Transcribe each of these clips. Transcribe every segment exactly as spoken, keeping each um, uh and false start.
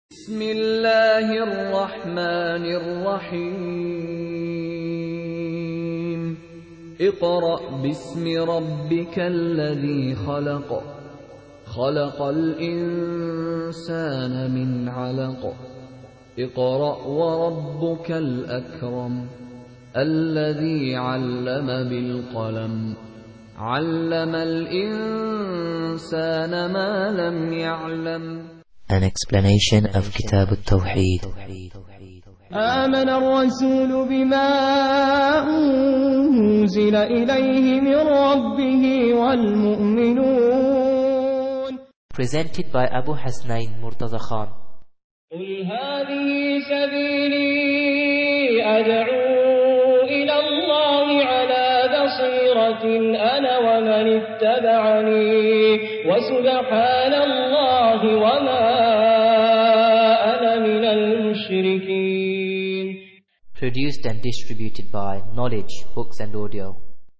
بسم الله الرحمن الرحيم اقرأ باسم ربك الذي خلق خلق الإنسان من علق اقرأ وربك الأكرم الذي علم بالقلم علم الإنسان ما لم يعلم. An explanation of Kitab al-Tawheed. آمن الرسول بما أنزل إليه من ربه والمؤمنون. Presented by Abu Hasnain Murtaza Khan. قل هذه سبيلي أدعو إلى الله على بصيرة أنا ومن اتبعني وسبحان الله وما أنا من المشركين. Produced and distributed by Knowledge Books and Audio.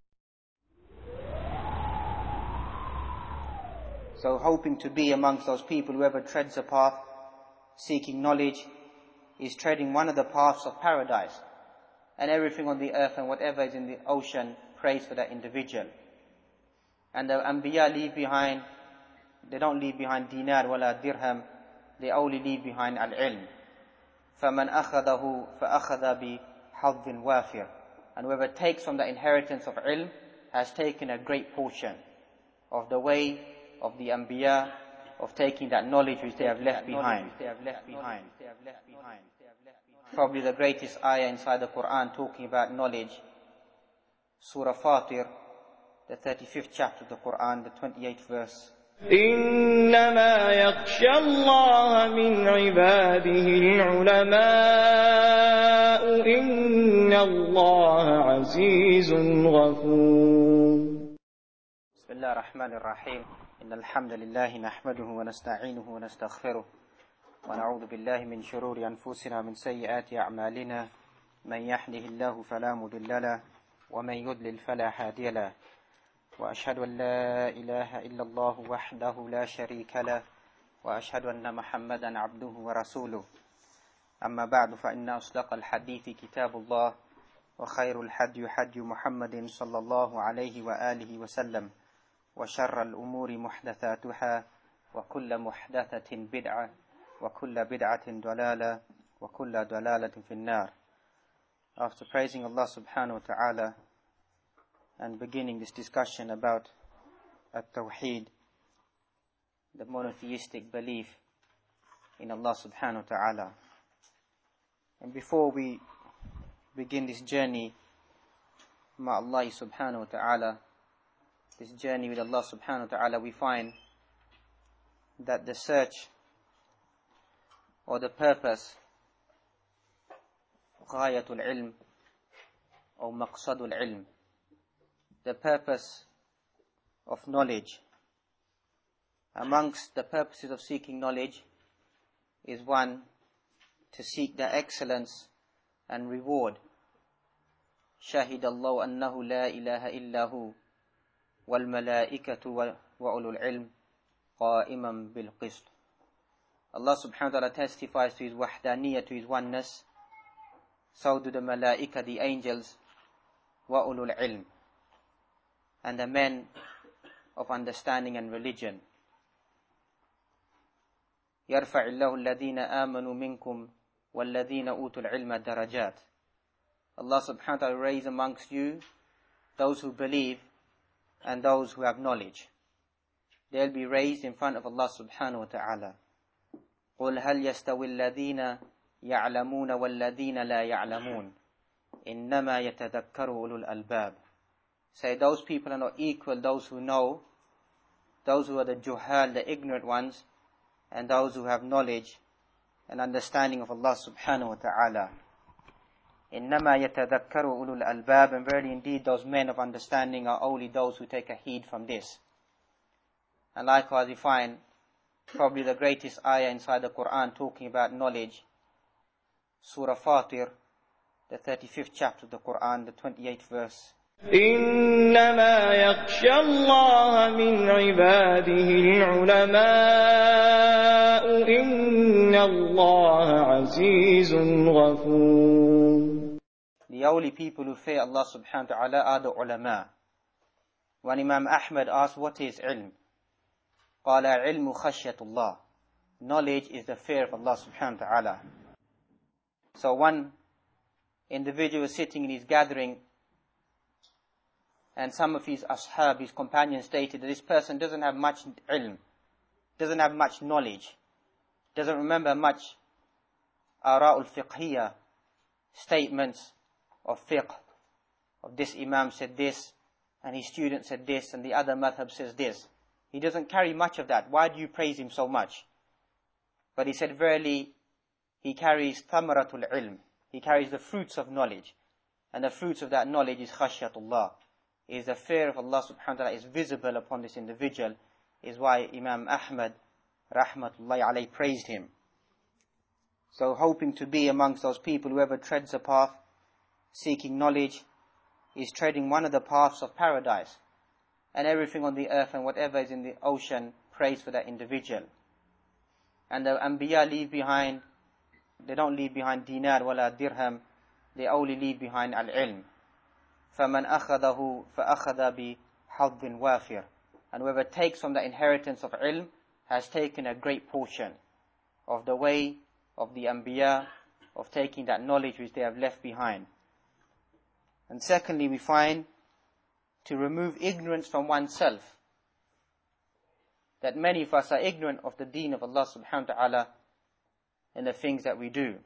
So hoping to be amongst those people, whoever treads a path seeking knowledge is treading one of the paths of paradise, and everything on the earth and whatever is in the ocean prays for that individual. And the Anbiya leave behind, they don't leave behind dinar wala dirham, they only leave behind al-ilm. فَمَنْ أَخَذَهُ فَأَخَذَ بِحَظٍ وَافِرٍ. And whoever takes from the inheritance of ilm has taken a great portion of the way of the Anbiya, of taking that knowledge which they have left behind. Probably the greatest ayah inside the Quran talking about knowledge, Surah Fatir, the thirty-fifth chapter of the Quran, the twenty-eighth verse. إنما يخشى الله من عباده العلماء إن الله عزيز غفور. بسم الله الرحمن الرحيم. إن الحمد لله نحمده ونستعينه ونستغفره ونعوذ بالله من شرور أنفسنا من سيئات أعمالنا من يهده الله فلا مضل له ومن يضلل فلا هادي له وأشهد أن لا إله إلا الله وحده لا شريك له وأشهد أن محمدا عبده ورسوله. أما بعد فإن أصدق الحديث كتاب الله وخير الحدي حدي محمد صلى الله عليه وآله وسلم وشر الأمور محدثاتها وكل محدثة بدعة وكل بدعة ضلالة وكل ضلالة في النار. After praising Allah subhanahu wa ta'ala and beginning this discussion about at-Tawheed, the monotheistic belief in Allah subhanahu wa ta'ala. And before we begin this journey ma Allah subhanahu wa ta'ala, this journey with Allah subhanahu wa ta'ala, we find that the search or the purpose, ghayatul ilm or maqsadul ilm, the purpose of knowledge. Amongst the purposes of seeking knowledge is one, to seek the excellence and reward. شهد الله أنه لا إله إلا هو والملائكة وأولو العلم قائما بالقسط. Allah subhanahu wa ta'ala testifies to His wahdaniyah, to His oneness. So do the malaika, the angels, وأولو العلم, and the men of understanding and religion. يرفع الله الذين آمنوا منكم والذين أوتوا العلم درجات. Allah subhanahu wa ta'ala raise amongst you those who believe and those who have knowledge. They'll be raised in front of Allah subhanahu wa ta'ala. قُلْ هَلْ يَسْتَوِي الَّذِينَ يَعْلَمُونَ وَالَّذِينَ لَا يَعْلَمُونَ إِنَّمَا يَتَذَكَّرُ أُولُو الْأَلْبَابِ. Say, those people are not equal, those who know, those who are the juhal, the ignorant ones, and those who have knowledge and understanding of Allah subhanahu wa ta'ala. إِنَّمَا يَتَذَكَّرُ أُولُو الْأَلْبَابِ. And verily indeed those men of understanding are only those who take a heed from this. And likewise we find probably the greatest ayah inside the Quran talking about knowledge, Surah Fatir, the thirty-fifth chapter of the Quran, the twenty-eighth verse. إنما يخشى الله من عباده العلماء إن الله عزيز غفور. The only people who fear Allah subhanahu wa ta'ala are the ulama. When Imam Ahmad asked, what is ilm? قال علم خشية الله. Knowledge is the fear of Allah subhanahu wa ta'ala. So one individual is sitting in his gathering, and some of his ashab, his companions, stated that this person doesn't have much ilm, doesn't have much knowledge, doesn't remember much ara'ul fiqhiyya, statements of fiqh, of this imam said this, and his student said this, and the other madhab says this. He doesn't carry much of that. Why do you praise him so much? But he said, verily, he carries thamaratul ilm. He carries the fruits of knowledge. And the fruits of that knowledge is khashyatullah. Is the fear of Allah subhanahu wa ta'ala is visible upon this individual. Is why Imam Ahmad, rahmatullahi alayhi, praised him. So hoping to be amongst those people, whoever treads a path, seeking knowledge, is treading one of the paths of paradise. And everything on the earth and whatever is in the ocean prays for that individual. And the Anbiya leave behind, they don't leave behind dinar wala dirham, they only leave behind al-ilm. فَمَنْ أَخَذَهُ فَأَخَذَ بِحَظٍ وَافِرٍ. And whoever takes from the inheritance of ilm has taken a great portion of the way of the Anbiya, of taking that knowledge which they have left behind. And secondly, we find to remove ignorance from oneself. That many of us are ignorant of the deen of Allah subhanahu wa ta'ala and the things that we do.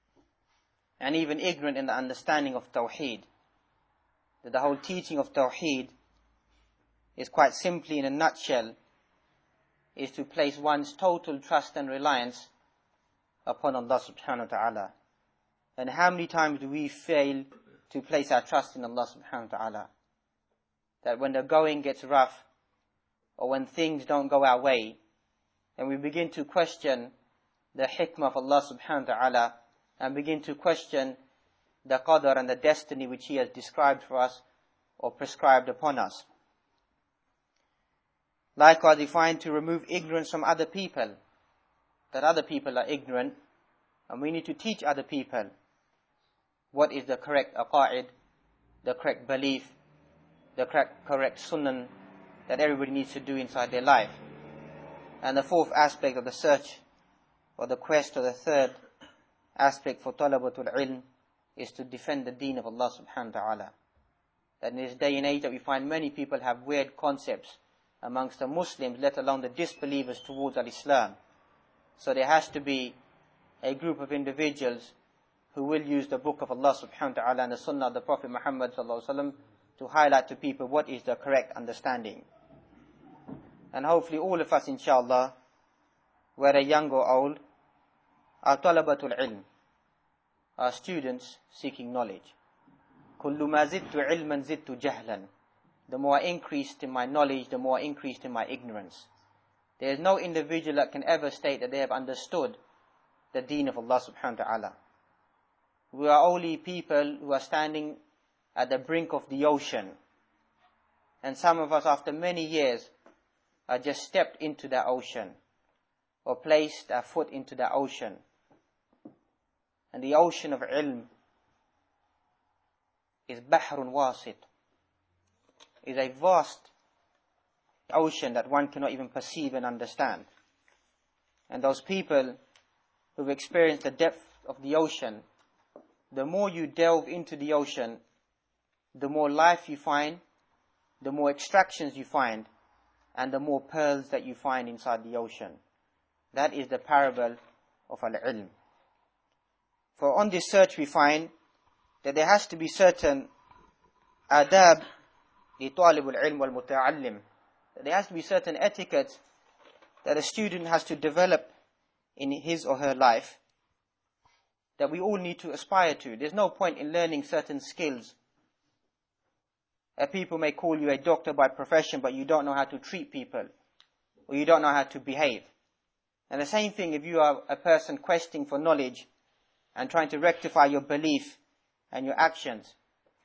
And even ignorant in the understanding of Tawheed. That the whole teaching of Tawheed is quite simply, in a nutshell, is to place one's total trust and reliance upon Allah subhanahu wa ta'ala. And how many times do we fail to place our trust in Allah subhanahu wa ta'ala? That when the going gets rough, or when things don't go our way, and we begin to question the hikmah of Allah subhanahu wa ta'ala, and begin to question the qadar and the destiny which He has described for us, or prescribed upon us. Likewise, we find to remove ignorance from other people, that other people are ignorant, and we need to teach other people what is the correct aqa'id, the correct belief, the correct, correct sunnah that everybody needs to do inside their life. And the fourth aspect of the search, or the quest, or the third aspect for talabatul ilm, is to defend the deen of Allah subhanahu wa ta'ala. That in this day and age that we find many people have weird concepts amongst the Muslims, let alone the disbelievers towards al-Islam. So there has to be a group of individuals who will use the book of Allah subhanahu wa ta'ala and the sunnah of the Prophet Muhammad sallallahu alaihi wasallam to highlight to people what is the correct understanding. And hopefully all of us, inshallah, whether young or old, are talabatul ilm, are students seeking knowledge. كُلُّ مَا زِدْتُ عِلْمًا زِدْتُ جَهْلًا. The more I increased in my knowledge, the more I increased in my ignorance. There is no individual that can ever state that they have understood the deen of Allah subhanahu wa ta'ala. We are only people who are standing at the brink of the ocean. And some of us, after many years, are just stepped into that ocean, or placed our foot into that ocean. And the ocean of ilm is bahrun wasit, is a vast ocean that one cannot even perceive and understand. And those people who've experienced the depth of the ocean, the more you delve into the ocean, the more life you find, the more extractions you find, and the more pearls that you find inside the ocean. That is the parable of al-ilm. For on this search we find that there has to be certain adab li talib al-ilm wal muta'allim. There has to be certain etiquette that a student has to develop in his or her life that we all need to aspire to. There's no point in learning certain skills. Uh, people may call you a doctor by profession, but you don't know how to treat people, or you don't know how to behave. And the same thing if you are a person questing for knowledge and trying to rectify your belief and your actions,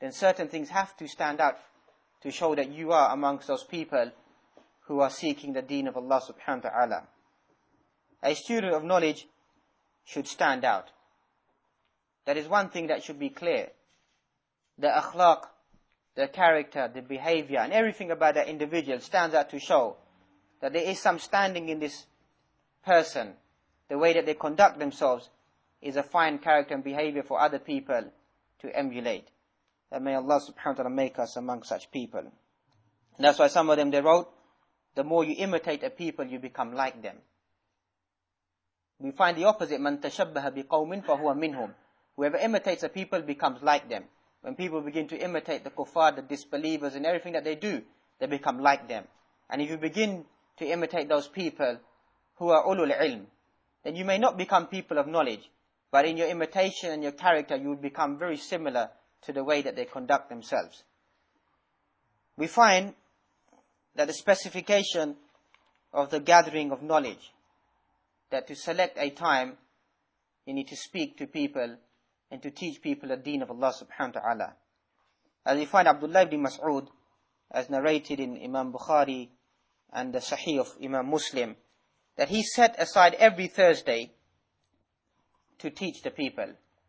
then certain things have to stand out to show that you are amongst those people who are seeking the deen of Allah subhanahu wa ta'ala. A student of knowledge should stand out. That is one thing that should be clear. The akhlaq, the character, the behavior, and everything about that individual stands out to show that there is some standing in this person. The way that they conduct themselves is a fine character and behavior for other people to emulate. And may Allah subhanahu wa ta'ala make us among such people. And that's why some of them they wrote, the more you imitate a people, you become like them. We find the opposite, man tashabbaha biqawmin fahuwa minhum. Whoever imitates a people becomes like them. When people begin to imitate the kuffar, the disbelievers, and everything that they do, they become like them. And if you begin to imitate those people who are ulul ilm, then you may not become people of knowledge, but in your imitation and your character, you will become very similar to the way that they conduct themselves. We find that the specification of the gathering of knowledge, that to select a time, you need to speak to people and to teach people the deen of Allah subhanahu wa ta'ala. As we find Abdullah ibn Mas'ud, as narrated in Imam Bukhari and the Sahih of Imam Muslim, that he set aside every Thursday to teach the people.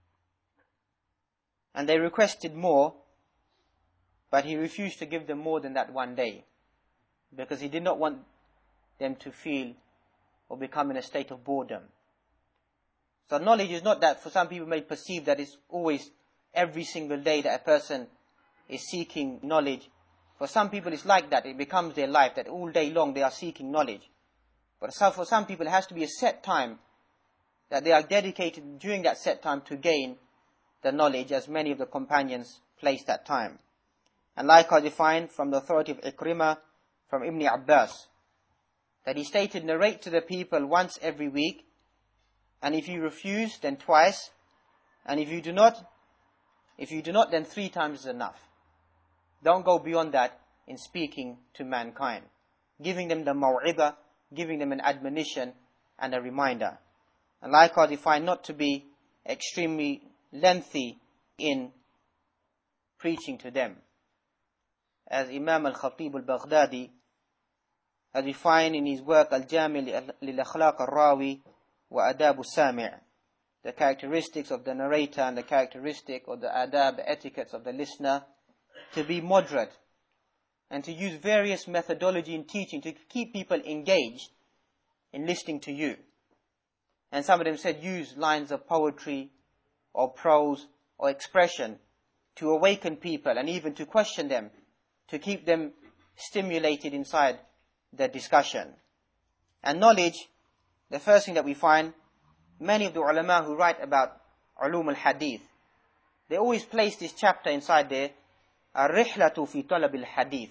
And they requested more, but he refused to give them more than that one day, because he did not want them to feel or become in a state of boredom. So knowledge is not that, for some people may perceive that it's always every single day that a person is seeking knowledge. For some people it's like that, it becomes their life, that all day long they are seeking knowledge. But for some people it has to be a set time, that they are dedicated during that set time to gain the knowledge, as many of the companions placed that time. And likewise we find from the authority of Ikrimah, from Ibn Abbas, that he stated, narrate to the people once every week, and if you refuse, then twice, and if you do not, if you do not, then three times is enough. Don't go beyond that in speaking to mankind, giving them the maw'idah, giving them an admonition and a reminder. And likewise, we find not to be extremely lengthy in preaching to them. As Imam al-Khatib al-Baghdadi, as we find in his work Al-Jami' lil-Akhlaq al-Rawi wa Adab al-Sami', the characteristics of the narrator and the characteristic or the adab, the etiquettes of the listener, to be moderate and to use various methodology in teaching to keep people engaged in listening to you. And some of them said use lines of poetry or prose or expression to awaken people and even to question them, to keep them stimulated inside the discussion. And knowledge, the first thing that we find, many of the ulama who write about ulum al-hadith, they always place this chapter inside there, ar-rihlatu fi talab al-hadith,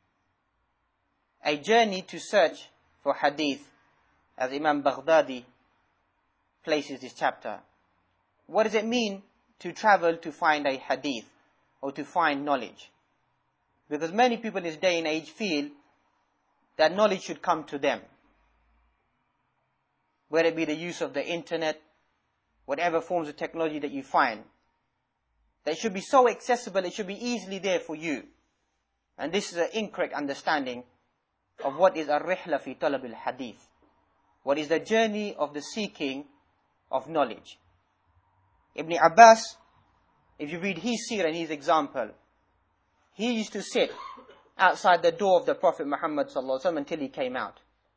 a journey to search for hadith, as Imam Baghdadi places this chapter. What does it mean to travel to find a hadith or to find knowledge? Because many people in this day and age feel that knowledge should come to them, whether it be the use of the internet, whatever forms of technology that you find, that should be so accessible, it should be easily there for you. And this is an incorrect understanding of what is ar-rihla fi talab al-hadith, what is the journey of the seeking of knowledge. Ibn Abbas, if you read his seerah and his example, he used to sit outside the door of the Prophet Muhammad sallallahu alaihi wasallam until he came out.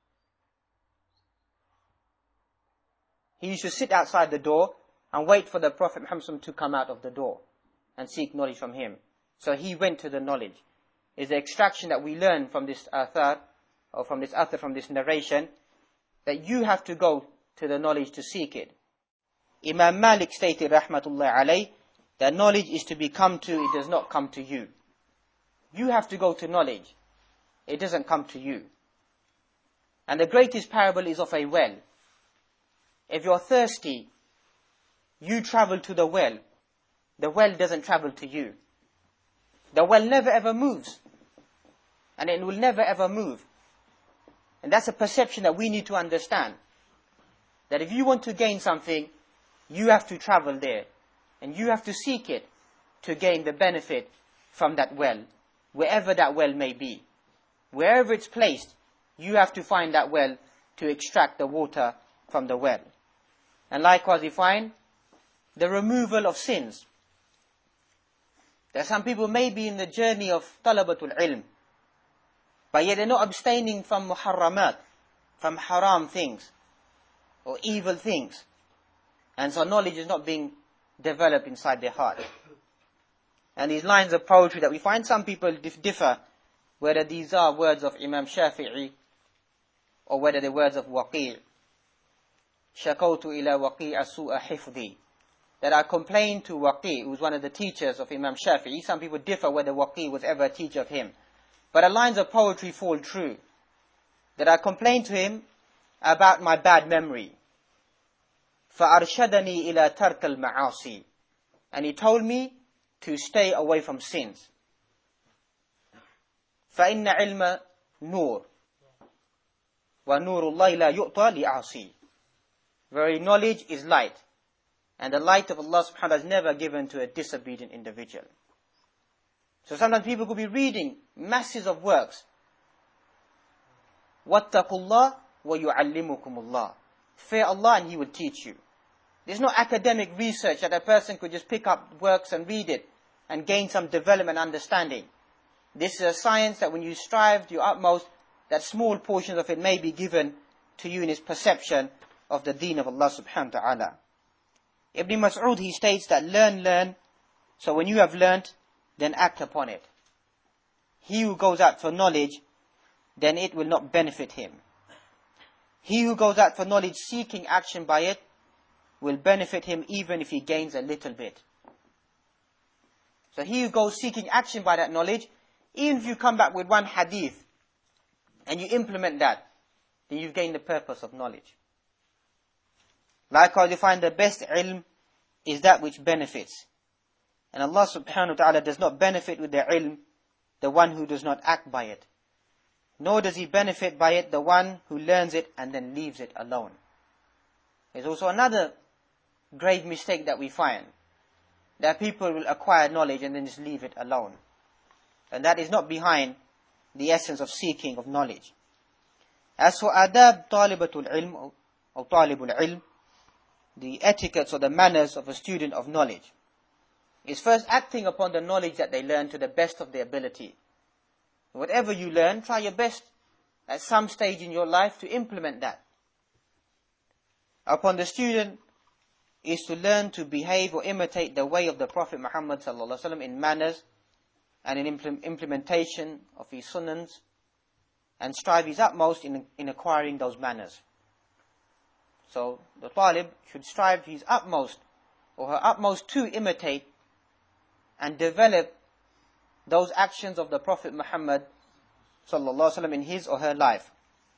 He used to sit outside the door and wait for the Prophet Muhammad to come out of the door and seek knowledge from him. So he went to the knowledge. Is the extraction that we learn from this athar, or from this athar, from this narration, that you have to go to the knowledge to seek it. Imam Malik stated, rahmatullah alayh, that knowledge is to be come to, it does not come to you. You have to go to knowledge. It doesn't come to you. And the greatest parable is of a well. If you're thirsty, you travel to the well. The well doesn't travel to you. The well never ever moves. And it will never ever move. And that's a perception that we need to understand. That if you want to gain something, you have to travel there. And you have to seek it to gain the benefit from that well, wherever that well may be. Wherever it's placed, you have to find that well to extract the water from the well. And likewise we find the removal of sins. There are some people may be in the journey of talabatul ilm, but yet they're not abstaining from muharramat, from haram things, or evil things. And so knowledge is not being developed inside their heart. And these lines of poetry that we find, some people differ whether these are words of Imam Shafi'i or whether they're words of Waqi'. Shakawtu ila Waqi'a su'a hifdhi. That I complained to Waqi', who was one of the teachers of Imam Shafi'i. Some people differ whether Waqi' was ever a teacher of him. But the lines of poetry fall true. That I complained to him about my bad memory. فَأَرْشَدَنِي إِلَى تَرْكَ الْمَعَاصِي. And he told me to stay away from sins. فَإِنَّ عِلْمَ نُورٌ وَنُورُ اللَّهِ لَا يُؤْطَى لِعَاصِي. Very knowledge is light. And the light of Allah subhanahu wa ta'ala is never given to a disobedient individual. So sometimes people could be reading masses of works. وَاتَّقُوا اللَّهِ وَيُعَلِّمُكُمُ اللَّهِ. Fear Allah and He will teach you. There's no academic research that a person could just pick up works and read it and gain some development and understanding. This is a science that when you strive to your utmost, that small portions of it may be given to you in its perception of the deen of Allah subhanahu wa ta'ala. Ibn Mas'ud, he states that learn, learn, so when you have learnt, then act upon it. He who goes out for knowledge, then it will not benefit him. He who goes out for knowledge seeking action by it, will benefit him even if he gains a little bit. So he who goes seeking action by that knowledge, even if you come back with one hadith, and you implement that, then you've gained the purpose of knowledge. Likewise, you find the best ilm is that which benefits. And Allah subhanahu wa ta'ala does not benefit with the ilm the one who does not act by it. Nor does He benefit by it the one who learns it and then leaves it alone. There's also another grave mistake that we find. That people will acquire knowledge and then just leave it alone. And that is not behind the essence of seeking of knowledge. As for adab talibatul ilm or talibul ilm, the etiquettes or the manners of a student of knowledge, is first acting upon the knowledge that they learn to the best of their ability. Whatever you learn, try your best at some stage in your life to implement that. Upon the student is to learn to behave or imitate the way of the Prophet Muhammad sallallahu alaihi wasallam in manners and in impl- implementation of his sunnahs, and strive his utmost in, in acquiring those manners. So the talib should strive his utmost or her utmost to imitate and develop those actions of the Prophet Muhammad sallallahu alaihi wasallam in his or her life.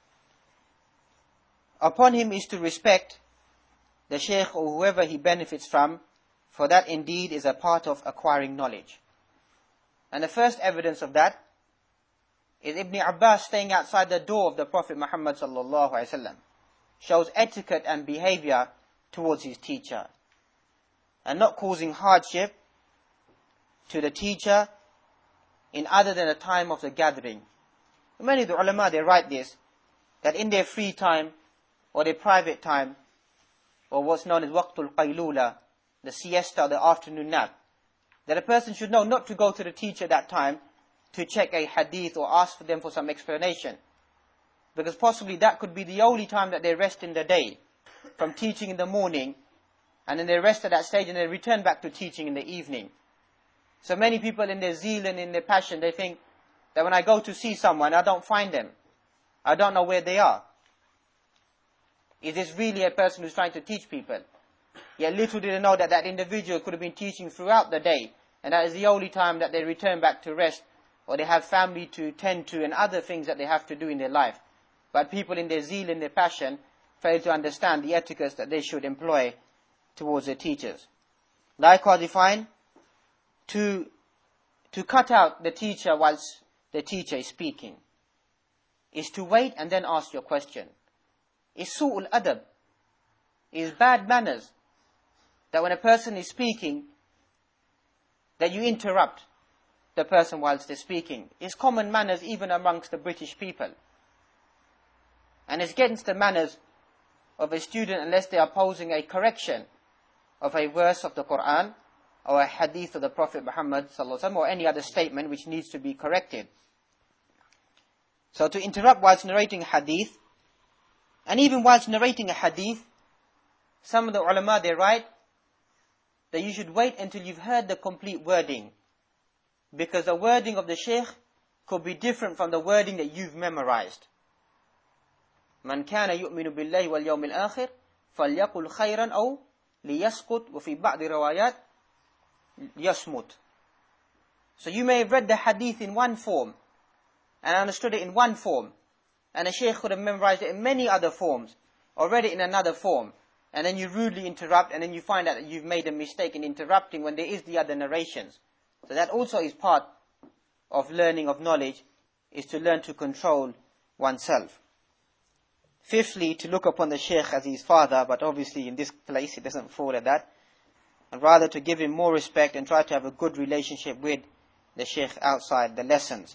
Upon him is to respect the sheikh or whoever he benefits from, for that indeed is a part of acquiring knowledge. And the first evidence of that is Ibn Abbas staying outside the door of the Prophet Muhammad sallallahu alaihi wasallam. Shows etiquette and behavior towards his teacher, and not causing hardship to the teacher in other than the time of the gathering. Many of the ulama, they write this, that in their free time or their private time, or what's known as waqtul qaylula, the siesta, the afternoon nap, that a person should know not to go to the teacher at that time to check a hadith or ask for them for some explanation. Because possibly that could be the only time that they rest in the day from teaching in the morning, and then they rest at that stage and they return back to teaching in the evening. So many people in their zeal and in their passion, they think that when I go to see someone, I don't find them. I don't know where they are. Is this really a person who's trying to teach people? Yet little do they know that that individual could have been teaching throughout the day, and that is the only time that they return back to rest, or they have family to tend to and other things that they have to do in their life. But people in their zeal and their passion fail to understand the etiquettes that they should employ towards their teachers. Likewise, we find to, to cut out the teacher whilst the teacher is speaking is to wait and then ask your question. It's su'ul adab. It's bad manners that when a person is speaking, that you interrupt the person whilst they're speaking. It's common manners even amongst the British people. And it's against the manners of a student unless they are posing a correction of a verse of the Quran or a hadith of the Prophet Muhammad sallallahu alaihi wasallam, or any other statement which needs to be corrected. So to interrupt whilst narrating a hadith, and even whilst narrating a hadith, some of the ulama, they write that you should wait until you've heard the complete wording, because the wording of the shaykh could be different from the wording that you've memorized. Man kana yu'minu billahi wal yawmil akhir falyaqul khayran aw liyaskut, wa fi ba'd riwayat yasmut. So you may have read the hadith in one form and understood it in one form, and a shaykh could have memorized it in many other forms or read it in another form, and then you rudely interrupt, and then you find out that you've made a mistake in interrupting when there is the other narrations. So that also is part of learning of knowledge, is to learn to control oneself. Fifthly, to look upon the shaykh as his father, but obviously in this place it doesn't fall at that, and rather to give him more respect and try to have a good relationship with the shaykh outside the lessons.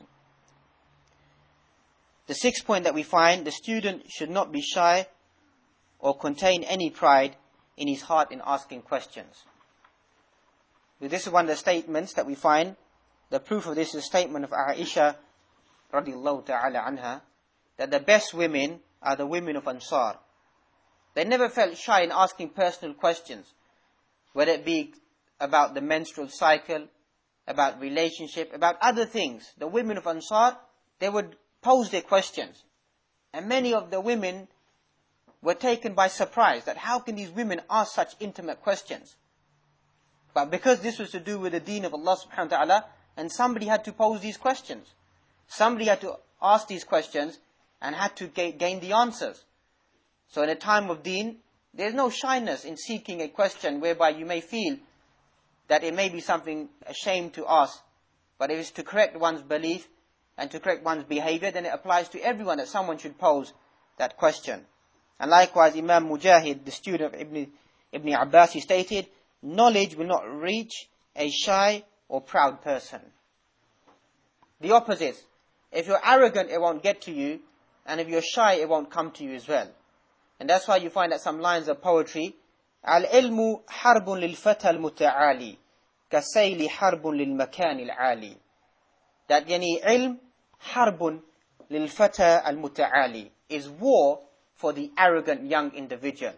The sixth point that we find, the student should not be shy or contain any pride in his heart in asking questions. This is one of the statements that we find. The proof of this is a statement of Aisha radiallahu ta'ala anha, that the best women are the women of Ansar. They never felt shy in asking personal questions, whether it be about the menstrual cycle, about relationship, about other things. The women of Ansar, they would pose their questions. And many of the women were taken by surprise, that how can these women ask such intimate questions? But because this was to do with the deen of Allah subhanahu wa ta'ala, and somebody had to pose these questions. Somebody had to ask these questions and had to ga- gain the answers. So in a time of deen, there's no shyness in seeking a question whereby you may feel that it may be something ashamed to ask. But if it's to correct one's belief and to correct one's behavior, then it applies to everyone that someone should pose that question. And likewise, Imam Mujahid, the student of Ibn, Ibn Abbas, he stated, knowledge will not reach a shy or proud person. The opposite. If you're arrogant, it won't get to you. And if you're shy, it won't come to you as well. And that's why you find that some lines of poetry, Al-ilmu harbun lil-fata al-muta'ali, kasayli harbun lil-makan al-ali. That yani ilm harbun lil-fata al-muta'ali, is war for the arrogant young individual.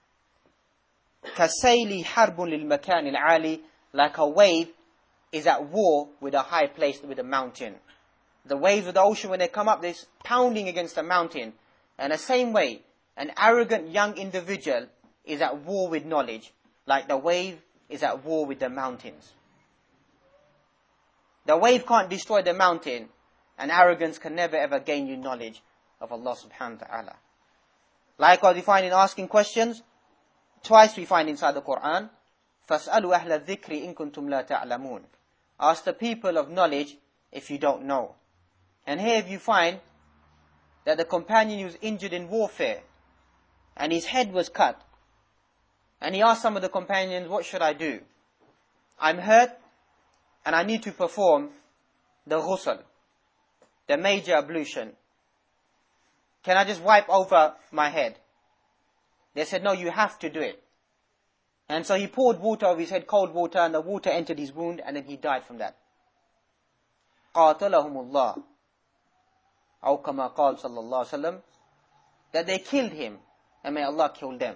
Kasayli harbun lil-makan al-ali, like a wave is at war with a high place, with a mountain. The waves of the ocean, when they come up, they're pounding against a mountain. And the same way, an arrogant young individual is at war with knowledge, like the wave is at war with the mountains. The wave can't destroy the mountain, and arrogance can never ever gain you knowledge of Allah subhanahu wa ta'ala. Likewise, we find in asking questions, twice we find inside the Quran, فَاسْأَلُوا أَهْلَ الذِّكْرِ إِن كُنْتُمْ لَا تَعْلَمُونَ. Ask the people of knowledge if you don't know. And here you find that the companion was injured in warfare, and his head was cut. And he asked some of the companions, what should I do? I'm hurt, and I need to perform the ghusl, the major ablution. Can I just wipe over my head? They said, no, you have to do it. And so he poured water over his head, cold water, and the water entered his wound, and then he died from that. قَاتَلَهُمُ اللَّهُ أو كما قال صلى الله عليه وسلم, that they killed him, and may Allah kill them.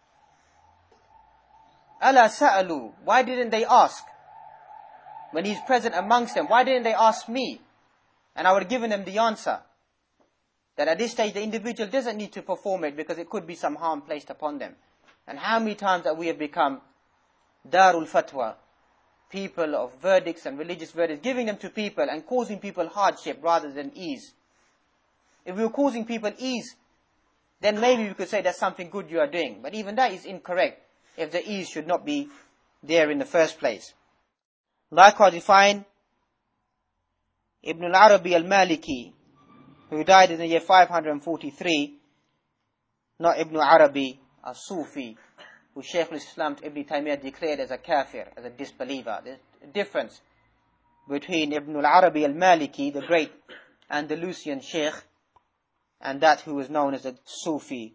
أَلَا سَأَلُوا, why didn't they ask? When he's present amongst them, why didn't they ask me? And I would have given them the answer. That at this stage the individual doesn't need to perform it because it could be some harm placed upon them. And how many times that we have become Darul Fatwa, people of verdicts and religious verdicts, giving them to people and causing people hardship rather than ease. If we were causing people ease, then maybe we could say that's something good you are doing. But even that is incorrect if the ease should not be there in the first place. Likewise, we find Ibn al-Arabi al-Maliki, who died in the year five hundred forty-three, not Ibn Arabi al-Sufi, who Shaykh al-Islam Ibn Taymiyyah declared as a kafir, as a disbeliever. There's difference between Ibn al-Arabi al-Maliki, the great Andalusian sheikh, and that who is known as a Sufi.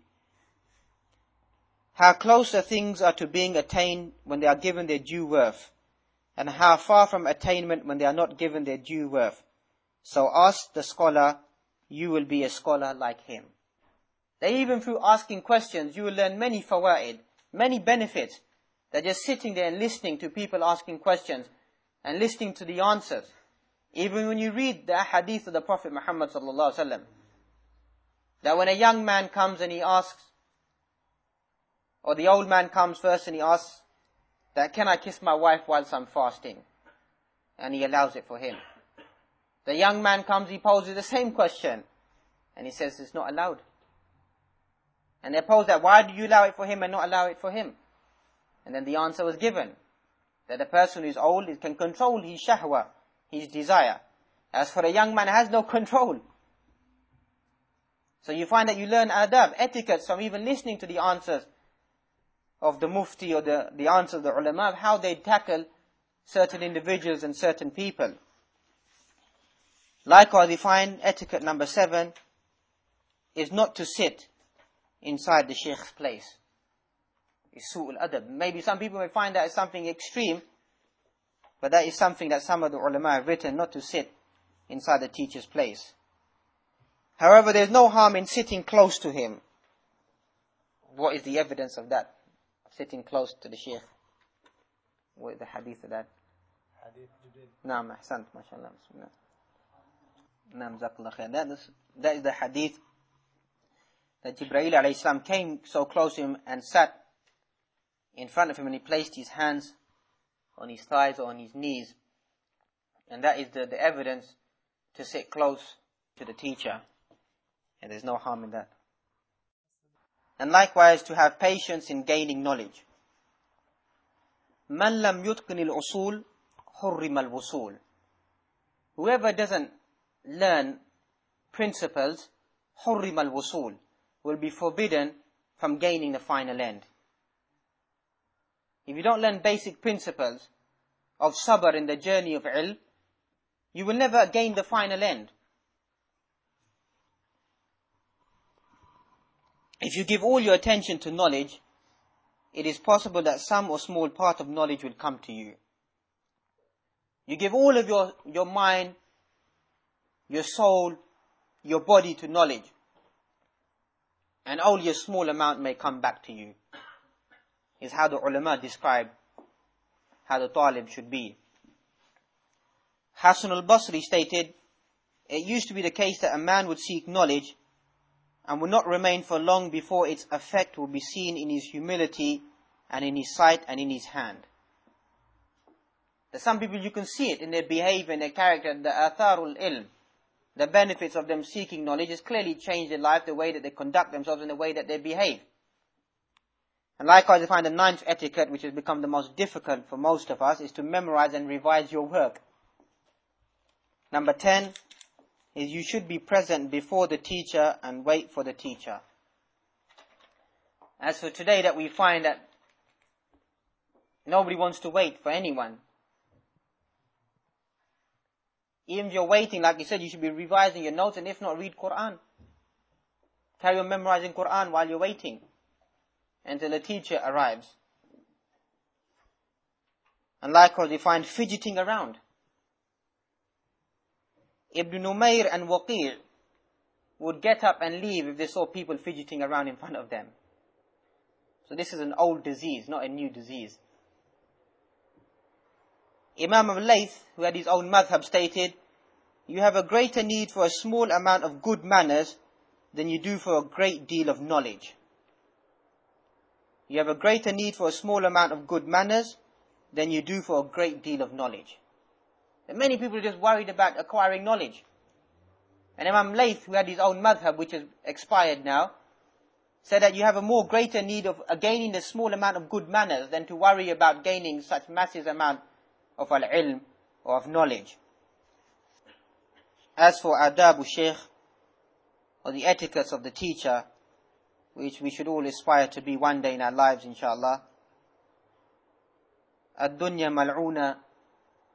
How closer things are to being attained when they are given their due worth, and how far from attainment when they are not given their due worth. So ask the scholar, you will be a scholar like him. That even through asking questions, you will learn many fawaid, many benefits, that just sitting there and listening to people asking questions, and listening to the answers. Even when you read the hadith of the Prophet Muhammad sallallahu alaihi wasallam, that when a young man comes and he asks, or the old man comes first and he asks, that can I kiss my wife whilst I'm fasting? And he allows it for him. The young man comes, he poses the same question, and he says it's not allowed. And they pose that, why do you allow it for him and not allow it for him? And then the answer was given, that the person who is old can control his shahwa, his desire. As for a young man, has no control. So you find that you learn adab, etiquettes, from even listening to the answers of the mufti or the, the answers of the ulama, of how they tackle certain individuals and certain people. Likewise, we find etiquette number seven is not to sit inside the sheikh's place. It's su'ul adab. Maybe some people may find that as something extreme, but that is something that some of the ulama have written, not to sit inside the teacher's place. However, there is no harm in sitting close to him. What is the evidence of that? Sitting close to the sheikh. What is the hadith of that? Hadith Jibril. Naam, ahsant, mashallah. Naam, jazakallah khair. That is, that is the hadith that Jibreel alayhi salam came so close to him and sat in front of him, and he placed his hands on his thighs or on his knees. And that is the, the evidence to sit close to the teacher. And there's no harm in that. And likewise, to have patience in gaining knowledge. مَنْ لَمْ يُتْقِنِ الْأُصُولِ حُرِّمَ الْوُصُولِ. Whoever doesn't learn principles, حُرِّمَ الْوُصُولِ, will be forbidden from gaining the final end. If you don't learn basic principles of sabr in the journey of ilm, you will never gain the final end. If you give all your attention to knowledge, it is possible that some or small part of knowledge will come to you. You give all of your, your mind, your soul, your body to knowledge, and only a small amount may come back to you. Is how the ulama describe how the talib should be. Hasan al-Basri stated, it used to be the case that a man would seek knowledge and would not remain for long before its effect would be seen in his humility and in his sight and in his hand. That some people, you can see it in their behavior and their character, the atharul ilm, the benefits of them seeking knowledge has clearly changed their life, the way that they conduct themselves and the way that they behave. And likewise, you find the ninth etiquette, which has become the most difficult for most of us, is to memorize and revise your work. Number ten is you should be present before the teacher and wait for the teacher. As for today, that we find that nobody wants to wait for anyone. Even if you're waiting, like you said, you should be revising your notes, and if not, read Quran. Carry on memorizing Quran while you're waiting until the teacher arrives. And likewise, we find fidgeting around. Ibn Numayr and Waqi' would get up and leave if they saw people fidgeting around in front of them. So this is an old disease, not a new disease. Imam al-Layth, who had his own madhab, stated, you have a greater need for a small amount of good manners than you do for a great deal of knowledge. You have a greater need for a small amount of good manners than you do for a great deal of knowledge. And many people are just worried about acquiring knowledge. And Imam Layth, who had his own madhab, which has expired now, said that you have a more greater need of uh, gaining a small amount of good manners than to worry about gaining such massive amount of al-ilm or of knowledge. As for adabu shaykh, or the etiquettes of the teacher, which we should all aspire to be one day in our lives, inshallah. Ad-dunya mal'una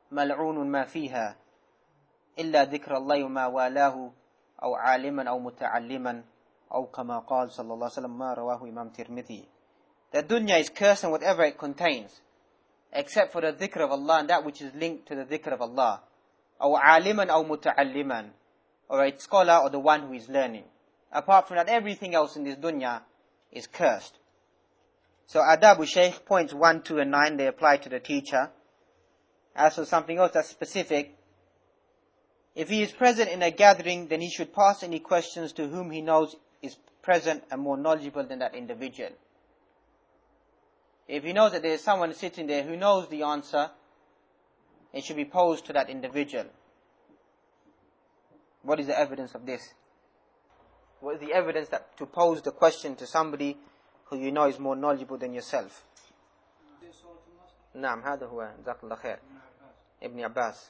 ملعون ما فيها إلا ذكر الله وما والاه أو عالما أو متعلما أو كما قال صلى الله عليه وسلم ما رواه Imam Tirmidhi. The dunya is cursed and whatever it contains, except for the dhikr of Allah and that which is linked to the dhikr of Allah. أو عالما أو متعلما, or a scholar or the one who is learning. Apart from that, everything else in this dunya is cursed. So Adabu Shaykh points one, two and nine, they apply to the teacher. As for something else that's specific, if he is present in a gathering, then he should pass any questions to whom he knows is present and more knowledgeable than that individual. If he knows that there is someone sitting there who knows the answer, it should be posed to that individual. What is the evidence of this? What is the evidence that to pose the question to somebody who you know is more knowledgeable than yourself? Naam, هذا هو جزاك الله خير. Ibn Abbas.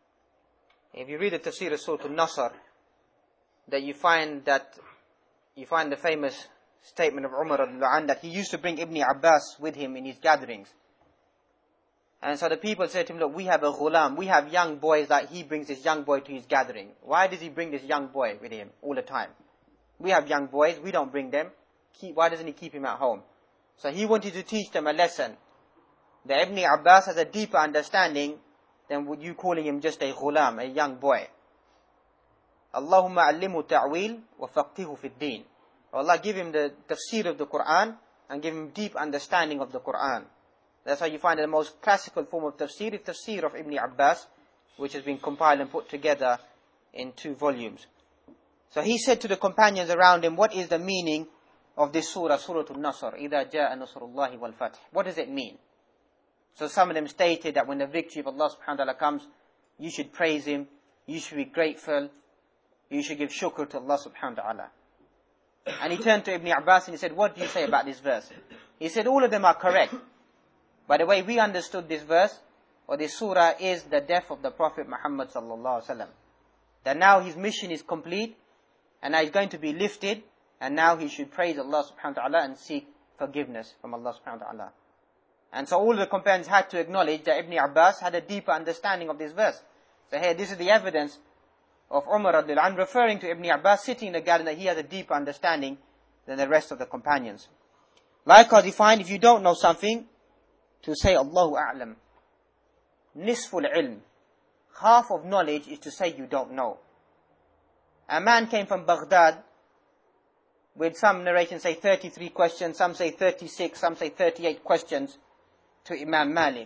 If you read the tafsir of Surah Al-Nasr, that you find that you find the famous statement of Umar radiallahu anh that he used to bring Ibn Abbas with him in his gatherings. And so the people said to him, look, we have a ghulam, we have young boys, like he brings this young boy to his gathering. Why does he bring this young boy with him all the time? We have young boys, we don't bring them. Keep, why doesn't he keep him at home? So he wanted to teach them a lesson. That Ibn Abbas has a deeper understanding than would you calling him just a ghulam, a young boy. Allahumma allimhu ta'wil wa faqtihu fi ddin. Allah give him the tafsir of the Quran and give him deep understanding of the Quran. That's why you find the most classical form of tafsir is tafsir of Ibn Abbas, which has been compiled and put together in two volumes. So he said to the companions around him, what is the meaning of this surah, Surah Al-Nasr, إِذَا جَاءَ نَصْرُ اللَّهِ وَالْفَتْحِ? What does it mean? So some of them stated that when the victory of Allah subhanahu wa ta'ala comes, you should praise Him, you should be grateful, you should give shukr to Allah subhanahu wa ta'ala. And he turned to Ibn Abbas and he said, what do you say about this verse? He said, all of them are correct. By the way we understood this verse, or this surah, is the death of the Prophet Muhammad sallallahu alaihi wasallam. That now his mission is complete, and now he's going to be lifted, and now he should praise Allah subhanahu wa ta'ala and seek forgiveness from Allah subhanahu wa ta'ala. And so all the companions had to acknowledge that Ibn Abbas had a deeper understanding of this verse. So here, this is the evidence of Umar radiallahu anh referring to Ibn Abbas sitting in the garden, that he has a deeper understanding than the rest of the companions. Likewise, you find if you don't know something, to say Allahu A'lam. Nisful ilm. Half of knowledge is to say you don't know. A man came from Baghdad with some narrations say thirty-three questions, some say thirty-six, some say thirty-eight questions to Imam Malik.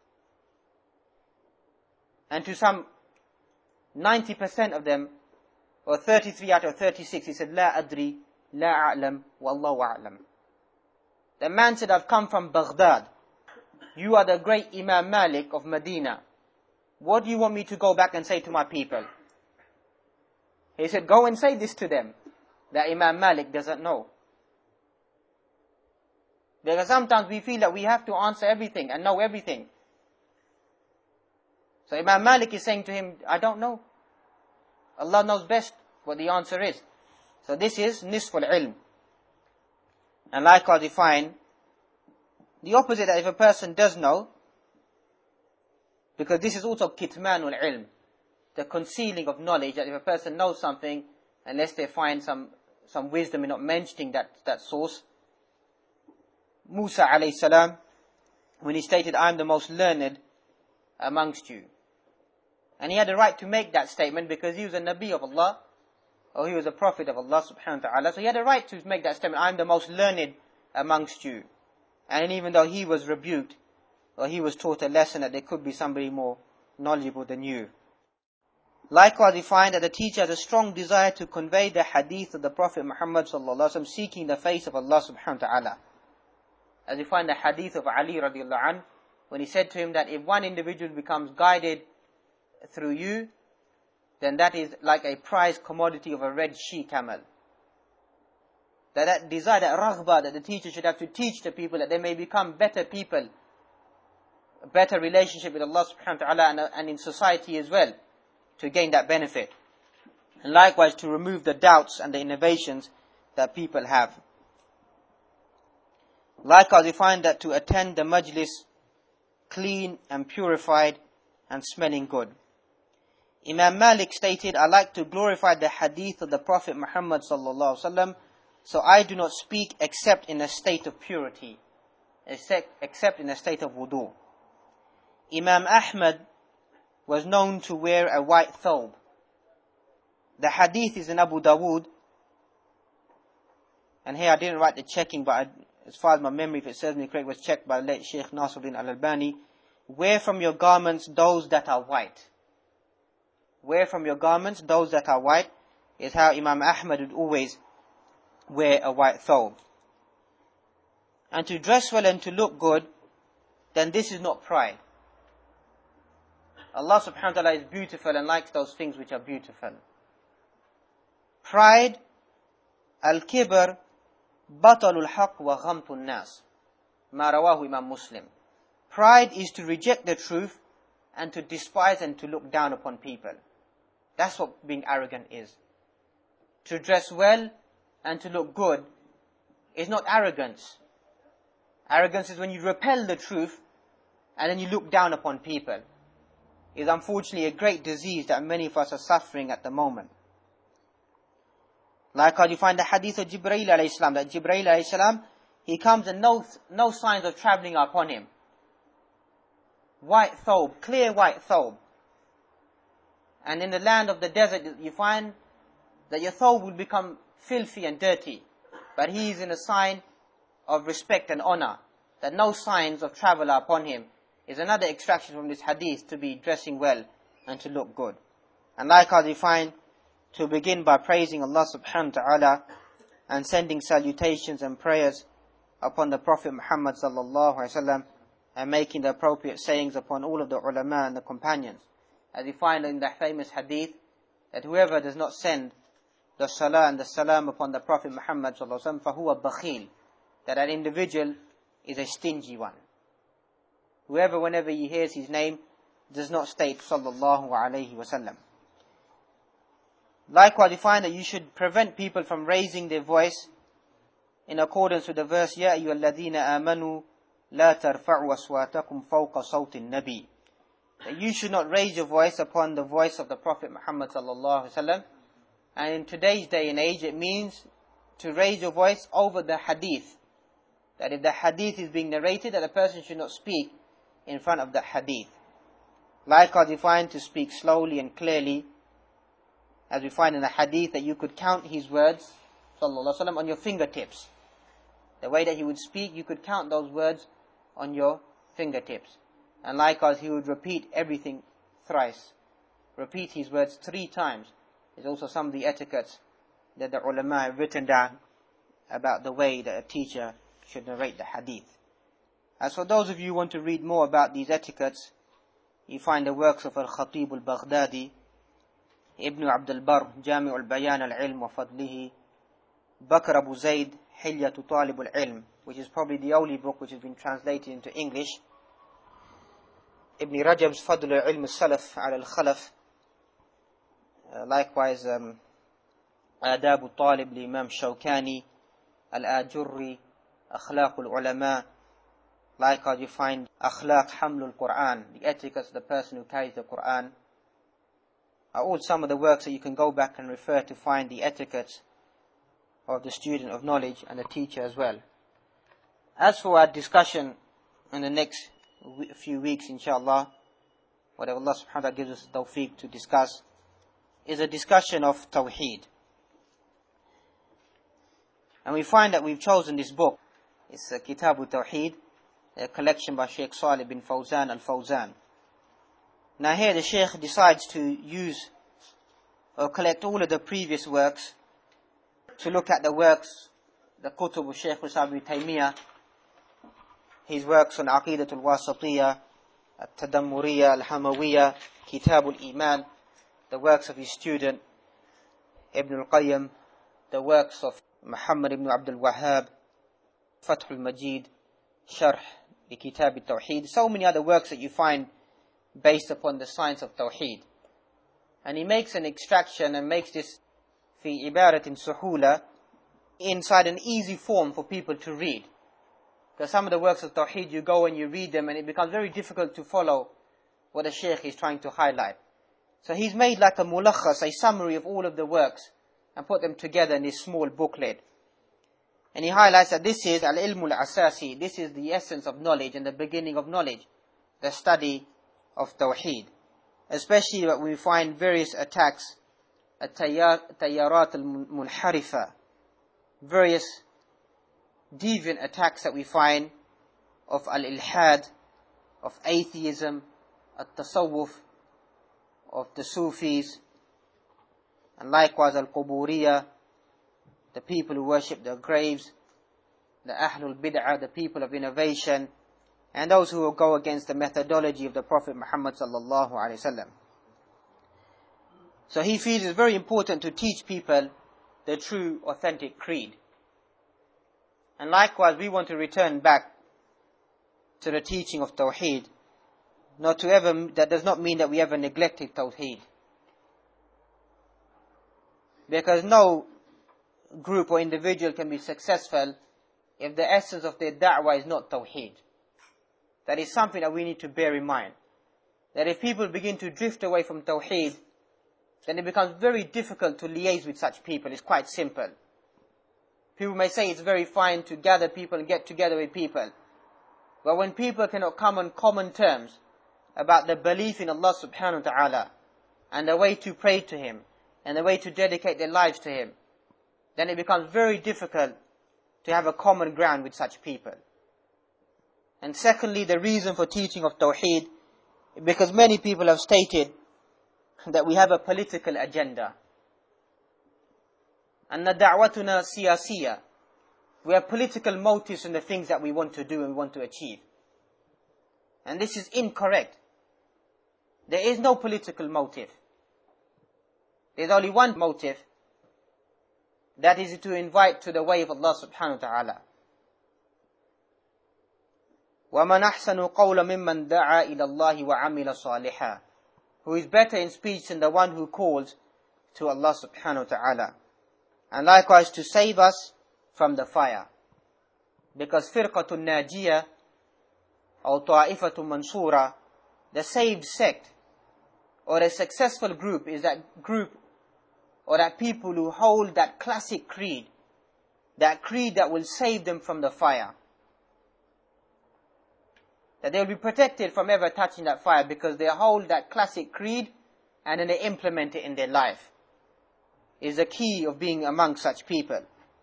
And to some ninety percent of them, or thirty-three out of thirty-six, he said, La adri, la a'lam, wallahu a'lam. The man said, I've come from Baghdad. You are the great Imam Malik of Medina. What do you want me to go back and say to my people? He said, go and say this to them, that Imam Malik doesn't know. Because sometimes we feel that we have to answer everything and know everything. So Imam Malik is saying to him, I don't know. Allah knows best what the answer is. So this is nisful ilm. And likewise we find the opposite, that if a person does know, because this is also kitmanul ilm, the concealing of knowledge, that if a person knows something, unless they find some, some wisdom in not mentioning that, that source. Musa alayhi salam, when he stated, I am the most learned amongst you. And he had a right to make that statement because he was a Nabi of Allah, or he was a Prophet of Allah subhanahu wa ta'ala. So he had a right to make that statement, I am the most learned amongst you. And even though he was rebuked, or he was taught a lesson that there could be somebody more knowledgeable than you. Likewise, we find that the teacher has a strong desire to convey the hadith of the Prophet Muhammad sallallahu alaihi wasallam, seeking the face of Allah subhanahu wa ta'ala. As we find the hadith of Ali radiallahu anh, when he said to him that if one individual becomes guided through you, then that is like a prized commodity of a red she camel. That that desire, that raghbah that the teacher should have to teach the people, that they may become better people, a better relationship with Allah subhanahu wa ta'ala and, and in society as well, to gain that benefit. And likewise to remove the doubts and the innovations that people have. Likewise we find that to attend the majlis clean and purified and smelling good. Imam Malik stated, I like to glorify the hadith of the Prophet Muhammad sallallahu alaihi wasallam, so I do not speak except in a state of purity, except, except in a state of wudu. Imam Ahmad was known to wear a white thobe. The hadith is in Abu Dawood, and here I didn't write the checking, but I, as far as my memory, if it serves me correct, was checked by late Sheikh Nasruddin Al-Albani. Wear from your garments those that are white. Wear from your garments those that are white is how Imam Ahmad would always wear a white thobe. And to dress well and to look good, then this is not pride. Allah subhanahu wa ta'ala is beautiful and likes those things which are beautiful. Pride, al-kibr, batalul haqq wa ghamtun nas. Ma rawahu Imam Muslim. Pride is to reject the truth and to despise and to look down upon people. That's what being arrogant is. To dress well and to look good is not arrogance. Arrogance is when you repel the truth and then you look down upon people. It's unfortunately a great disease that many of us are suffering at the moment. Like how you find the hadith of Jibreel alayhi salam, that Jibreel alayhi salam, he comes and no, no signs of travelling are upon him. White thobe, clear white thobe. And in the land of the desert, you find that your thobe will become filthy and dirty. But he is in a sign of respect and honor, that no signs of travel are upon him, is another extraction from this hadith, to be dressing well and to look good. And likewise you find to begin by praising Allah subhanahu wa ta'ala and sending salutations and prayers upon the Prophet Muhammad sallallahu alaihi wasallam, and making the appropriate sayings upon all of the ulama and the companions. As you find in the famous hadith, that whoever does not send the salah and the salam upon the Prophet Muhammad sallallahu alaihi wasallam, fahuwa bakhil, that an individual is a stingy one. Whoever, whenever he hears his name, does not state sallallahu alaihi wasallam. Likewise, you find that you should prevent people from raising their voice in accordance with the verse, Ya ayyuhalladhina amanu la tarfa'u aswatakum fawqa sawti an-nabi. That you should not raise your voice upon the voice of the Prophet Muhammad sallallahu alaihi wasallam. And in today's day and age, it means to raise your voice over the hadith. That if the hadith is being narrated, that a person should not speak in front of the hadith. Likewise, you find to speak slowly and clearly, as we find in the hadith, that you could count his words, sallallahu alaihi wasallam, on your fingertips. The way that he would speak, you could count those words on your fingertips. And likewise, he would repeat everything thrice. Repeat his words three times. There's also some of the etiquettes that the ulama have written down about the way that a teacher should narrate the hadith. As for those of you who want to read more about these etiquettes, you find the works of Al-Khatib Al-Baghdadi, Ibn Abd al-Barr, Jami' al-Bayan al-Ilm wa Fadlihi, Bakr Abu Zayd, Hilyatu Talib al-Ilm, which is probably the only book which has been translated into English, Ibn Rajab's Fadl al-Ilm al-Salaf al-Khalaf, uh, likewise um, Adab al-Talib li-Imam Shawkani, Al-Ajurri, Akhlaq al-Ulama. Likewise you find Akhlaq Haml al-Quran, the etiquettes of the person who carries the Quran. Are all some of the works that you can go back and refer to find the etiquettes of the student of knowledge and the teacher as well. As for our discussion in the next few weeks, inshallah, whatever Allah subhanahu wa ta'ala gives us tawfiq to discuss, is a discussion of Tawheed. And we find that we've chosen this book. It's a Kitab al-Tawheed, a collection by Shaykh Salih bin Fawzan al-Fawzan. Now here the Shaykh decides to use or collect all of the previous works to look at the works, the Kutub of Shaykh Islam ibn Taymiyyah, his works on Aqidat al-Wasatiyah, Al-Tadammuriyah, Al-Hamawiyah, Kitab al-Iman, the works of his student Ibn al-Qayyim, the works of Muhammad ibn Abdul Wahhab, Fath al-Majid, Sharh li Kitab al-Tawheed, so many other works that you find based upon the science of Tawheed. And he makes an extraction and makes this fi ibaratin suhula, inside an easy form for people to read. Because some of the works of Tawheed, you go and you read them and it becomes very difficult to follow what the Shaykh is trying to highlight. So he's made like a mulakhas, a summary of all of the works, and put them together in this small booklet. And he highlights that this is al-ilm al-asasi, this is the essence of knowledge and the beginning of knowledge, the study of Tawheed. Especially when we find various attacks, at-tayyarat al-munharifa, various deviant attacks that we find of al-ilhad, of atheism, at-tasawwuf, of the Sufis, and likewise al-quburiyah, the people who worship their graves, the ahlul bid'ah, the people of innovation, and those who will go against the methodology of the Prophet Muhammad sallallahu alaihi wasallam. So he feels it's very important to teach people the true, authentic creed. And likewise, we want to return back to the teaching of Tawheed. Not to ever, that does not mean that we ever neglected Tawheed. Because no group or individual can be successful if the essence of their da'wah is not Tawheed. That is something that we need to bear in mind. That if people begin to drift away from Tawheed, then it becomes very difficult to liaise with such people. It's quite simple. People may say it's very fine to gather people and get together with people. But when people cannot come on common terms about the belief in Allah subhanahu wa ta'ala, and the way to pray to Him, and the way to dedicate their lives to Him, then it becomes very difficult to have a common ground with such people. And secondly, the reason for teaching of Tawheed, because many people have stated that we have a political agenda. And da'watuna siyasiyya. We have political motives in the things that we want to do and we want to achieve. And this is incorrect. There is no political motive. There's only one motive. That is to invite to the way of Allah subhanahu wa ta'ala. وَمَنْ أَحْسَنُ قَوْلًا مِمَّنْ دَعَا إِلَى اللَّهِ وَعَمِلَ صَالِحًا. Who is better in speech than the one who calls to Allah subhanahu wa ta'ala. And likewise to save us from the fire. Because firqatun najiyah or ta'ifatun mansura, the saved sect or a successful group is that group or that people who hold that classic creed, that creed that will save them from the fire. That they will be protected from ever touching that fire because they hold that classic creed and then they implement it in their life. Is the key of being among such people.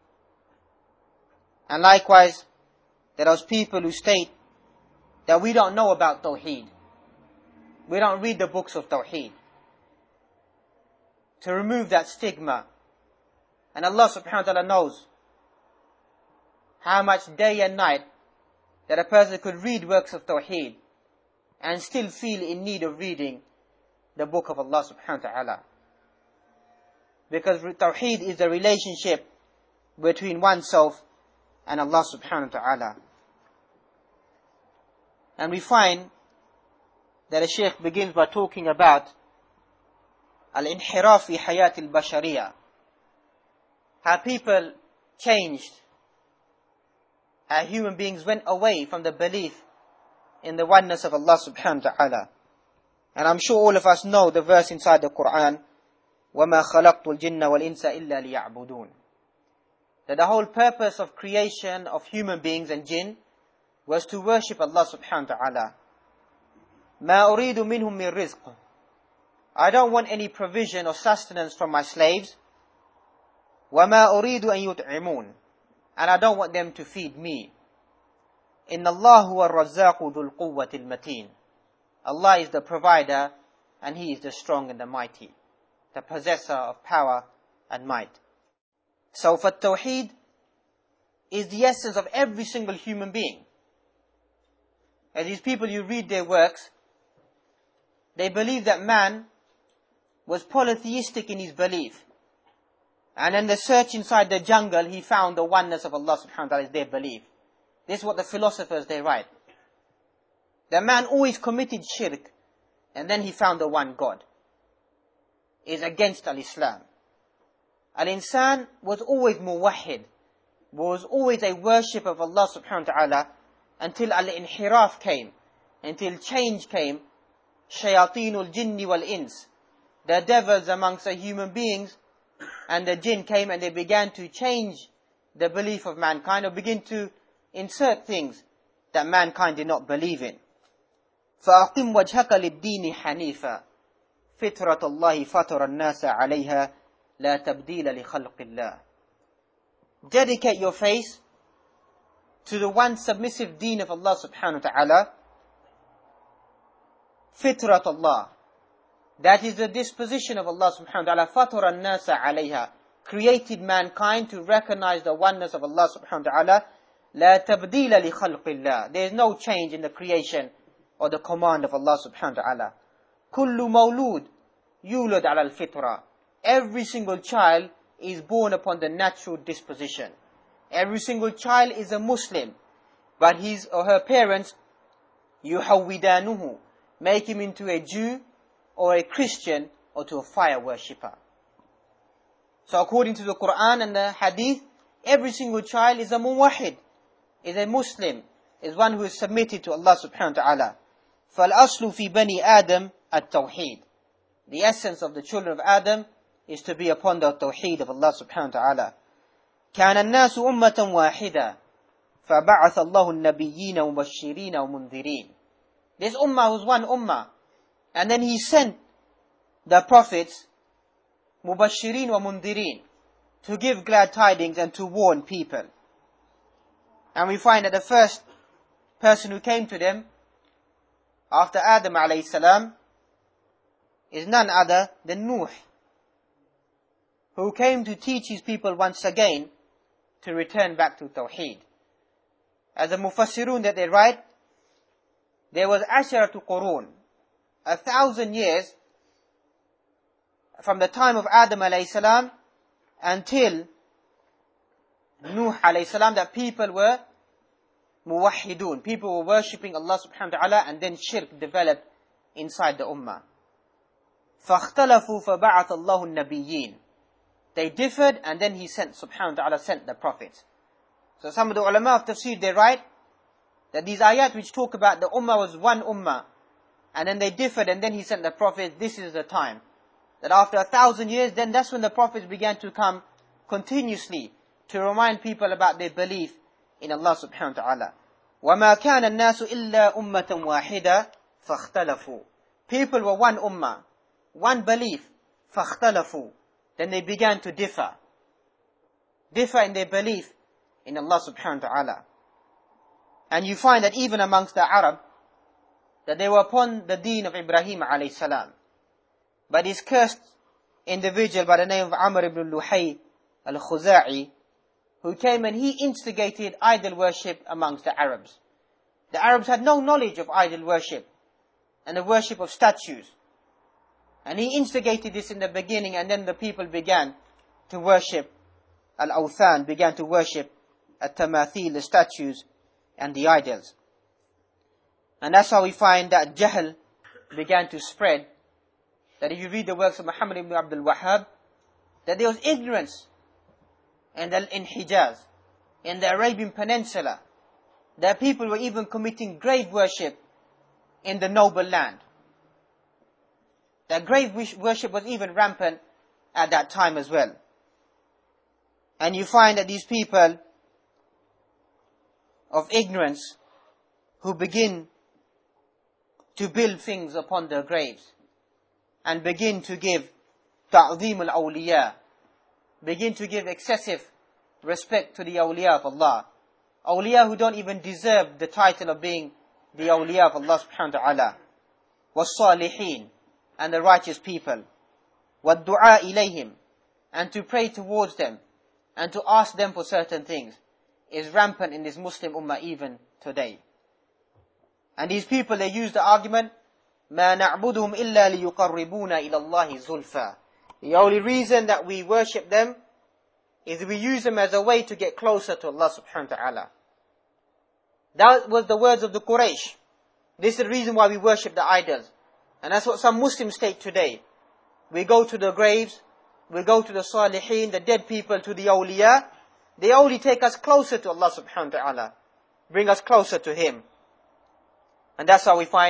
And likewise, there are those people who state that we don't know about Tawheed. We don't read the books of Tawheed. To remove that stigma. And Allah subhanahu wa ta'ala knows how much day and night that a person could read works of Tawheed and still feel in need of reading the book of Allah subhanahu wa ta'ala. Because Tawheed is the relationship between oneself and Allah subhanahu wa ta'ala. And we find that the Shaykh begins by talking about al-inhiraf fi hayat al-bashariyah. How people changed, how human beings went away from the belief in the oneness of Allah subhanahu wa ta'ala. And I'm sure all of us know the verse inside the Quran, وَمَا خَلَقْتُ الْجِنَّ وَالْإِنسَ إِلَّا لِيَعْبُدُونَ. That the whole purpose of creation of human beings and jinn was to worship Allah subhanahu wa ta'ala. مَا أُرِيدُ مِنْهُمْ مِنْ رِزْقٍ. I don't want any provision or sustenance from my slaves. وَمَا أُرِيدُ أَن يُطْعِمُونَ. And I don't want them to feed me. إِنَّ اللَّهُ هُوَ الرَّزَّاقُ ذُو الْقُوَّةِ الْمَتِينَ. Allah is the provider and He is the strong and the mighty, the possessor of power and might. So for Tawheed is the essence of every single human being. As these people, you read their works, they believe that man was polytheistic in his belief. And in the search inside the jungle, he found the oneness of Allah subhanahu wa ta'ala is their belief. This is what the philosophers, they write. The man always committed shirk, and then he found the one God. Is against al-Islam. Al-insan was always muwahhid, was always a worship of Allah subhanahu wa ta'ala, until al-inhiraf came, until change came, shayateen al-jinni wal-ins, the devils amongst the human beings and the jinn came and they began to change the belief of mankind, or begin to insert things that mankind did not believe in. فَأَقِمْ وَجْهَكَ لِلدِّينِ حَنِيفًا فِطْرَةَ اللَّهِ فَطَرَ النَّاسَ عَلَيْهَا لَا تَبْدِيلَ لِخَلْقِ اللَّهِ. Dedicate your face to the one submissive deen of Allah subhanahu wa ta'ala, fitrat Allah. That is the disposition of Allah subhanahu wa ta'ala, فَطَرَ النَّاسَ عَلَيْهَا, created mankind to recognize the oneness of Allah subhanahu wa ta'ala. لَا تَبْدِيلَ لِخَلْقِ اللَّهِ. There is no change in the creation or the command of Allah subhanahu wa ta'ala. كُلُّ مَوْلُودٍ يُولَدْ عَلَى الْفِطْرَةِ. Every single child is born upon the natural disposition. Every single child is a Muslim, but his or her parents, يُحَوِّدَانُهُ, make him into a Jew or a Christian or to a fire worshipper. So according to the Quran and the Hadith, every single child is a muwahid, is a Muslim, is one who is submitted to Allah subhanahu wa ta'ala. فَالْأَصْلُ فِي بَنِي آدَمْ التَّوْحِيد. The essence of the children of Adam is to be upon the tawheed of Allah subhanahu wa ta'ala. كَانَ النَّاسُ أُمَّةً وَاحِدًا فَبَعَثَ اللَّهُ النَّبِيِّينَ وَمُبَشِّرِينَ وَمُنذِرِينَ. This ummah was one ummah, and then He sent the prophets, Mubashirin wa Mundirin, to give glad tidings and to warn people. And we find that the first person who came to them after Adam alayhi salam is none other than Nuh, who came to teach his people once again to return back to Tawheed. As the Mufassirun that they write, there was Asharatu Qurun, a thousand years from the time of Adam alayhi salam until Nuh alayhi salam, that people were muwahhidun, people were worshipping Allah subhanahu wa ta'ala, and then shirk developed inside the ummah. فَاخْتَلَفُوا فَبَعَثَ اللَّهُ النَّبِيِّينَ. They differed, and then He sent, subhanahu wa ta'ala, sent the prophets. So some of the ulama of tafsir, they write that these ayat which talk about the ummah was one ummah, and then they differed, and then He sent the prophets, this is the time. That after a thousand years, then that's when the prophets began to come continuously to remind people about their belief in Allah subhanahu wa ta'ala. وَمَا كَانَ النَّاسُ إِلَّا أُمَّةً وَاحِدًا فَاخْتَلَفُوا. People were one ummah, one belief, فَاخْتَلَفُوا. Then they began to differ. Differ in their belief in Allah subhanahu wa ta'ala. And you find that even amongst the Arab, that they were upon the deen of Ibrahim alayhi salam. But this cursed individual by the name of Amr ibn Luhay al-Khuza'i, who came and he instigated idol worship amongst the Arabs. The Arabs had no knowledge of idol worship and the worship of statues. And he instigated this in the beginning, and then the people began to worship al-awthan, began to worship at-tamathil, the statues and the idols. And that's how we find that Jahl began to spread. That if you read the works of Muhammad ibn Abdul Wahhab, that there was ignorance in, the, in Hijaz, in the Arabian Peninsula, that people were even committing grave worship in the noble land. That grave worship was even rampant at that time as well. And you find that these people of ignorance who begin to build things upon their graves and begin to give ta'zeem al-awliya, begin to give excessive respect to the awliya of Allah. Awliya who don't even deserve the title of being the awliya of Allah subhanahu wa ta'ala. Was-salihin, and the righteous people. Wad-du'a ilayhim, and to pray towards them, and to ask them for certain things, is rampant in this Muslim ummah even today. And these people, they use the argument, مَا نَعْبُدُهُمْ إِلَّا لِيُقَرِّبُونَ إِلَى اللَّهِ زُلْفَى. The only reason that we worship them is we use them as a way to get closer to Allah subhanahu wa ta'ala. That was the words of the Quraysh. This is the reason why we worship the idols. And that's what some Muslims state today. We go to the graves, we go to the salihin, the dead people, to the awliya. They only take us closer to Allah subhanahu wa ta'ala, bring us closer to Him. And that's how we find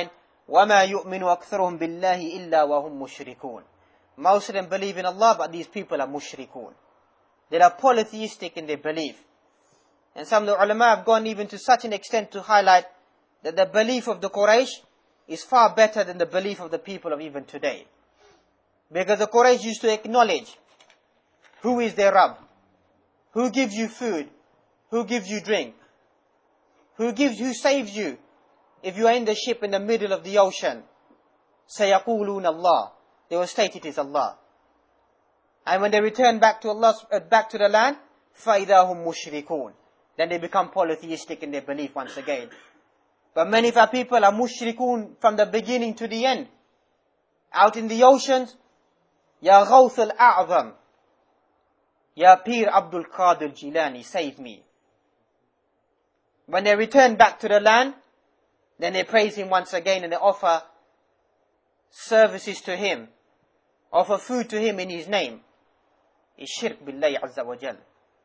وَمَا يُؤْمِنُ أَكْثَرُهُمْ بِاللَّهِ إِلَّا وَهُمْ مُشْرِكُونَ. Most of them believe in Allah, but these people are mushrikun. They are polytheistic in their belief. And some of the ulama have gone even to such an extent to highlight that the belief of the Quraysh is far better than the belief of the people of even today. Because the Quraysh used to acknowledge who is their Rabb, who gives you food, who gives you drink, who gives, who saves you if you are in the ship in the middle of the ocean. سَيَقُولُونَ Allah. They will state it is Allah. And when they return back to Allah, uh, back to the land, فَإِذَا هُمْ مُشْرِكُونَ. Then they become polytheistic in their belief once again. But many of our people are mushrikun from the beginning to the end. Out in the oceans, Ya Ghawth al-A'zam, Ya Pir Abdul Qadir Jilani, save me. When they return back to the land, then they praise him once again and they offer services to him, offer food to him in his name. It's shirk billahi azza wa jal.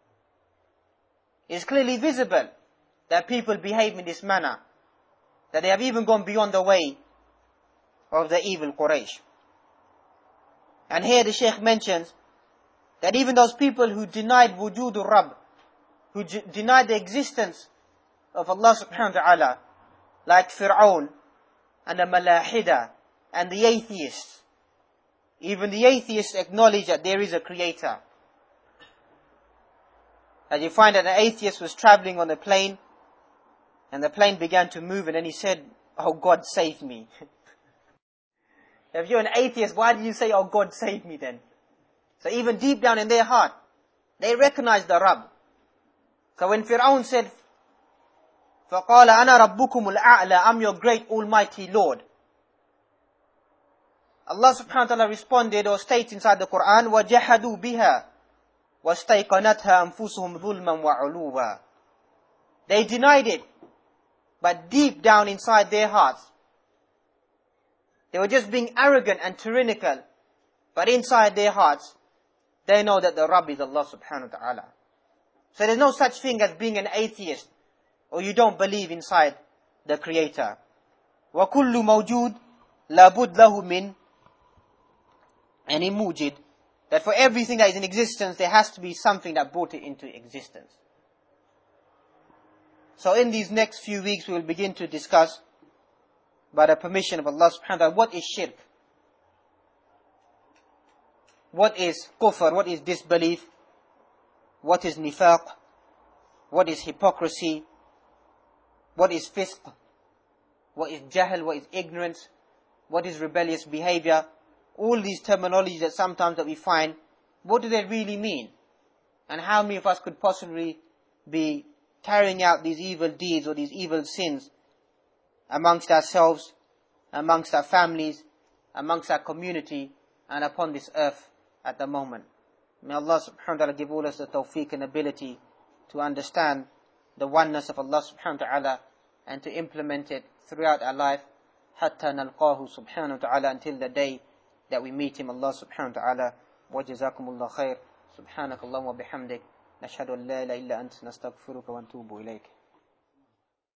It's clearly visible that people behave in this manner, that they have even gone beyond the way of the evil Quraysh. And here the Shaykh mentions that even those people who denied wujudur Rabb, who j- denied the existence of Allah subhanahu wa ta'ala, like Fir'aun and the Malahida and the atheists, even the atheists acknowledge that there is a creator. And you find that the atheist was traveling on a plane, and the plane began to move, and then he said, "Oh God, save me." If you're an atheist, why do you say, "Oh God, save me" then? So even deep down in their heart, they recognize the Rabb. So when Fir'aun said, فَقَالَ أَنَا رَبُّكُمُ الْأَعْلَى, I'm your great almighty Lord, Allah subhanahu wa ta'ala responded or states inside the Quran, وَجَحَدُوا بِهَا وَاسْتَيْقَنَتْهَا أَنفُسُهُمْ ظُلْمًا وَعُلُوًا. They denied it, but deep down inside their hearts, they were just being arrogant and tyrannical, but inside their hearts, they know that the Rabb is Allah subhanahu wa ta'ala. So there's no such thing as being an atheist, or you don't believe inside the Creator. وَكُلُّ مَوْجُودٍ لَابُدْ لَهُ مِنْ Any mujid, that for everything that is in existence, there has to be something that brought it into existence. So in these next few weeks, we will begin to discuss, by the permission of Allah subhanahu wa ta'ala, what is shirk? What is kufr? What is disbelief? What is nifaq? What is hypocrisy? What is fisq? What is jahl? What is ignorance? What is rebellious behavior? All these terminologies that sometimes that we find, what do they really mean? And how many of us could possibly be carrying out these evil deeds or these evil sins amongst ourselves, amongst our families, amongst our community, and upon this earth at the moment? May Allah subhanahu wa ta'ala give all us the tawfiq and ability to understand the oneness of Allah subhanahu wa ta'ala and to implement it throughout our life, hatta nalqahu subhanahu wa ta'ala, until the day that we meet him. Allah subhanahu wa ta'ala. Wa jazakumullah khair. Subhanakallahumma bihamdik. Nashhadu an la ilaha illa anta nastaghfiruka wa natubu ilayk.